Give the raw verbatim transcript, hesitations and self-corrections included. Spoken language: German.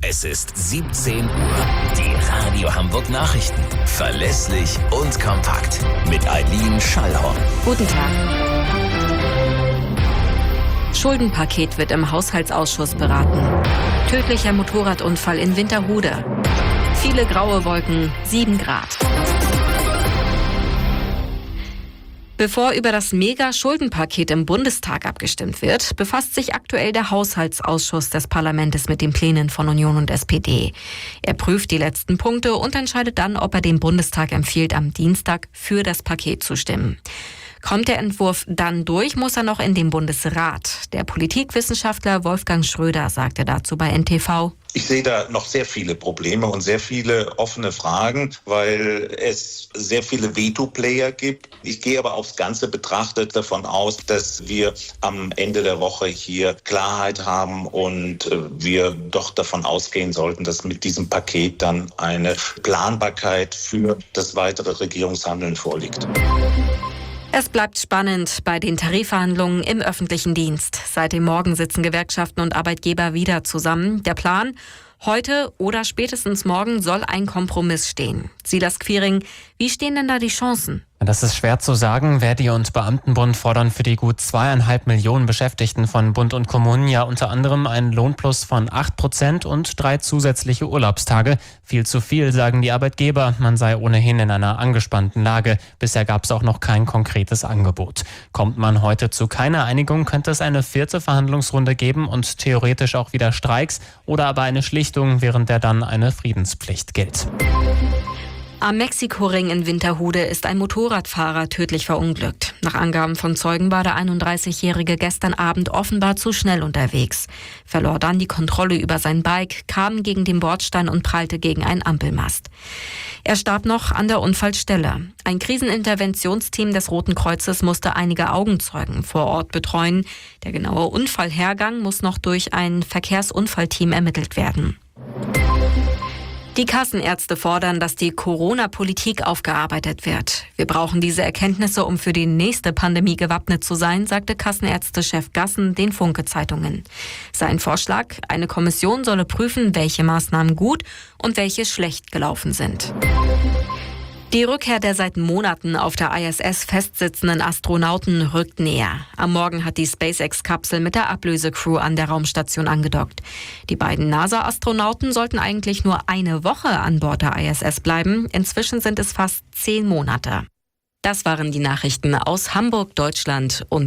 Es ist siebzehn Uhr. Die Radio Hamburg Nachrichten. Verlässlich und kompakt. Mit Eileen Schallhorn. Guten Tag. Schuldenpaket wird im Haushaltsausschuss beraten. Tödlicher Motorradunfall in Winterhude. Viele graue Wolken, sieben Grad. Bevor über das Mega-Schuldenpaket im Bundestag abgestimmt wird, befasst sich aktuell der Haushaltsausschuss des Parlaments mit den Plänen von Union und S P D. Er prüft die letzten Punkte und entscheidet dann, ob er dem Bundestag empfiehlt, am Dienstag für das Paket zu stimmen. Kommt der Entwurf dann durch, muss er noch in den Bundesrat. Der Politikwissenschaftler Wolfgang Schröder sagte dazu bei N T V: Ich sehe da noch sehr viele Probleme und sehr viele offene Fragen, weil es sehr viele Veto-Player gibt. Ich gehe aber aufs Ganze betrachtet davon aus, dass wir am Ende der Woche hier Klarheit haben und wir doch davon ausgehen sollten, dass mit diesem Paket dann eine Planbarkeit für das weitere Regierungshandeln vorliegt. Es bleibt spannend bei den Tarifverhandlungen im öffentlichen Dienst. Seit dem Morgen sitzen Gewerkschaften und Arbeitgeber wieder zusammen. Der Plan: Heute oder spätestens morgen soll ein Kompromiss stehen. Silas Quiring, wie stehen denn da die Chancen? Das ist schwer zu sagen. Verdi und Beamtenbund fordern für die gut zweieinhalb Millionen Beschäftigten von Bund und Kommunen ja unter anderem einen Lohnplus von acht Prozent und drei zusätzliche Urlaubstage. Viel zu viel, sagen die Arbeitgeber. Man sei ohnehin in einer angespannten Lage. Bisher gab es auch noch kein konkretes Angebot. Kommt man heute zu keiner Einigung, könnte es eine vierte Verhandlungsrunde geben und theoretisch auch wieder Streiks oder aber eine Schlichtung, während der dann eine Friedenspflicht gilt. Am Mexikoring in Winterhude ist ein Motorradfahrer tödlich verunglückt. Nach Angaben von Zeugen war der einunddreißigjährige gestern Abend offenbar zu schnell unterwegs, verlor dann die Kontrolle über sein Bike, kam gegen den Bordstein und prallte gegen einen Ampelmast. Er starb noch an der Unfallstelle. Ein Kriseninterventionsteam des Roten Kreuzes musste einige Augenzeugen vor Ort betreuen. Der genaue Unfallhergang muss noch durch ein Verkehrsunfallteam ermittelt werden. Die Kassenärzte fordern, dass die Corona-Politik aufgearbeitet wird. Wir brauchen diese Erkenntnisse, um für die nächste Pandemie gewappnet zu sein, sagte Kassenärztechef Gassen den Funke-Zeitungen. Sein Vorschlag: Eine Kommission solle prüfen, welche Maßnahmen gut und welche schlecht gelaufen sind. Die Rückkehr der seit Monaten auf der I S S festsitzenden Astronauten rückt näher. Am Morgen hat die SpaceX-Kapsel mit der Ablösecrew an der Raumstation angedockt. Die beiden NASA-Astronauten sollten eigentlich nur eine Woche an Bord der I S S bleiben. Inzwischen sind es fast zehn Monate. Das waren die Nachrichten aus Hamburg, Deutschland und